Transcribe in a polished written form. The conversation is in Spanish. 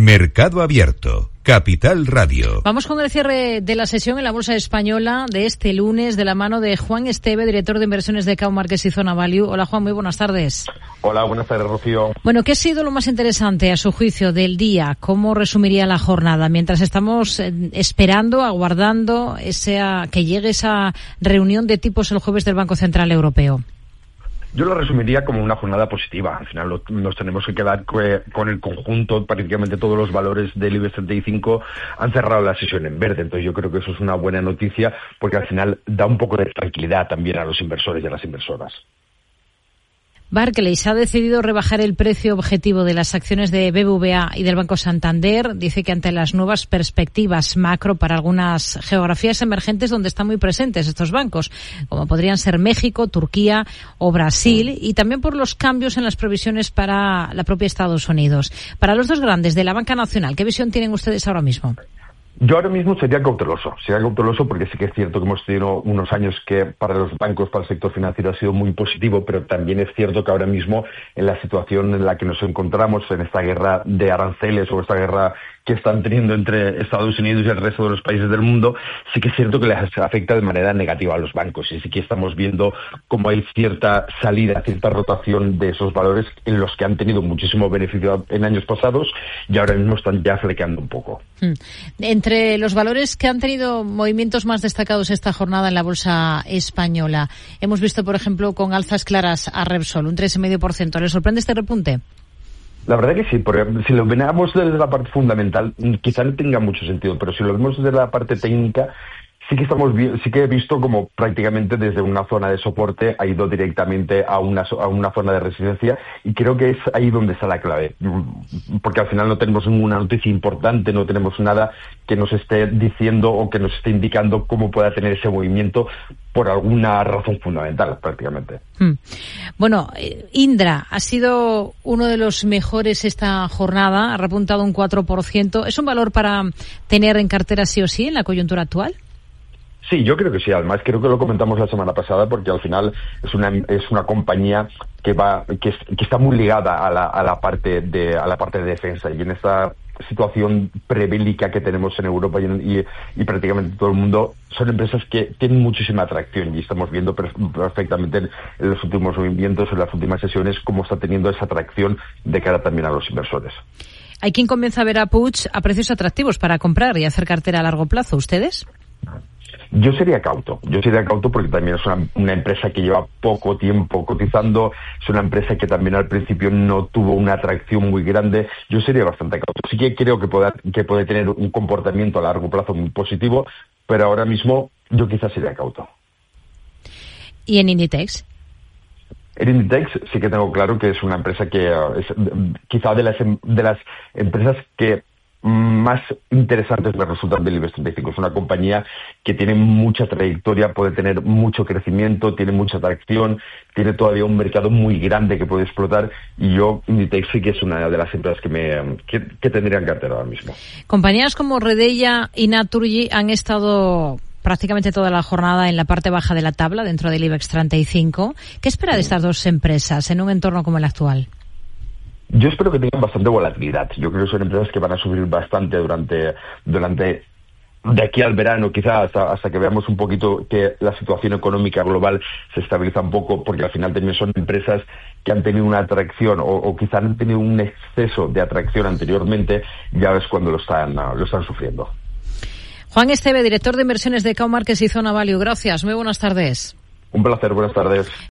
Mercado Abierto, Capital Radio. Vamos con el cierre de la sesión en la Bolsa Española de este lunes de la mano de Juan Esteve, director de inversiones de Cow Markets y Zona Value. Hola Juan, muy buenas tardes. Hola, buenas tardes, Rocío. Bueno, ¿qué ha sido lo más interesante a su juicio del día? ¿Cómo resumiría la jornada? Mientras estamos esperando, aguardando que llegue esa reunión de tipos el jueves del Banco Central Europeo. Yo lo resumiría como una jornada positiva. Al final nos tenemos que quedar con el conjunto. Prácticamente todos los valores del IBEX 35 han cerrado la sesión en verde. Entonces yo creo que eso es una buena noticia porque al final da un poco de tranquilidad también a los inversores y a las inversoras. Barclays ha decidido rebajar el precio objetivo de las acciones de BBVA y del Banco Santander. Dice que ante las nuevas perspectivas macro para algunas geografías emergentes donde están muy presentes estos bancos, como podrían ser México, Turquía o Brasil, y también por los cambios en las previsiones para la propia Estados Unidos. Para los dos grandes de la banca nacional, ¿qué visión tienen ustedes ahora mismo? Yo ahora mismo sería cauteloso porque sí que es cierto que hemos tenido unos años que para los bancos, para el sector financiero ha sido muy positivo, pero también es cierto que ahora mismo en la situación en la que nos encontramos, en esta guerra de aranceles o esta guerra que están teniendo entre Estados Unidos y el resto de los países del mundo, sí que es cierto que les afecta de manera negativa a los bancos y sí que estamos viendo cómo hay cierta salida, cierta rotación de esos valores en los que han tenido muchísimo beneficio en años pasados y ahora mismo están ya flequeando un poco. Entre los valores que han tenido movimientos más destacados esta jornada en la bolsa española, hemos visto, por ejemplo, con alzas claras a Repsol, un 3,5%. ¿Le sorprende este repunte? La verdad que sí, porque si lo vemos desde la parte fundamental, quizá no tenga mucho sentido, pero si lo vemos desde la parte técnica, sí que he visto como prácticamente desde una zona de soporte ha ido directamente a una zona de resistencia y creo que es ahí donde está la clave, porque al final no tenemos ninguna noticia importante, no tenemos nada que nos esté diciendo o que nos esté indicando cómo pueda tener ese movimiento por alguna razón fundamental prácticamente. Bueno, Indra ha sido uno de los mejores esta jornada, ha repuntado un 4%. ¿Es un valor para tener en cartera sí o sí en la coyuntura actual? Sí, yo creo que sí. Además, creo que lo comentamos la semana pasada porque al final es una compañía que está muy ligada a la parte de defensa y en esta situación prebélica que tenemos en Europa y prácticamente todo el mundo, son empresas que tienen muchísima atracción y estamos viendo perfectamente en los últimos movimientos, en las últimas sesiones, cómo está teniendo esa atracción de cara también a los inversores. Hay quien comienza a ver a Puig a precios atractivos para comprar y hacer cartera a largo plazo. ¿Ustedes? Yo sería cauto porque también es una empresa que lleva poco tiempo cotizando, es una empresa que también al principio no tuvo una atracción muy grande. Yo sería bastante cauto. Sí que creo que puede tener un comportamiento a largo plazo muy positivo, pero ahora mismo yo quizás sería cauto. ¿Y en Inditex? En Inditex sí que tengo claro que es una empresa que es quizá de las empresas que más interesantes me resultan del IBEX 35. Es una compañía que tiene mucha trayectoria, puede tener mucho crecimiento, tiene mucha atracción, tiene todavía un mercado muy grande que puede explotar y yo, Inditex sí que es una de las empresas que tendría en cartera ahora mismo. Compañías como Redeia y Naturgy han estado prácticamente toda la jornada en la parte baja de la tabla dentro del IBEX 35. ¿Qué espera de estas dos empresas en un entorno como el actual? Yo espero que tengan bastante volatilidad. Yo creo que son empresas que van a subir bastante durante de aquí al verano, quizás hasta que veamos un poquito que la situación económica global se estabiliza un poco, porque al final también son empresas que han tenido una atracción o quizás han tenido un exceso de atracción anteriormente, ya ves cuando lo están sufriendo. Juan Esteve, director de inversiones de Cow Markets y Zona Value. Gracias, muy buenas tardes. Un placer, buenas tardes.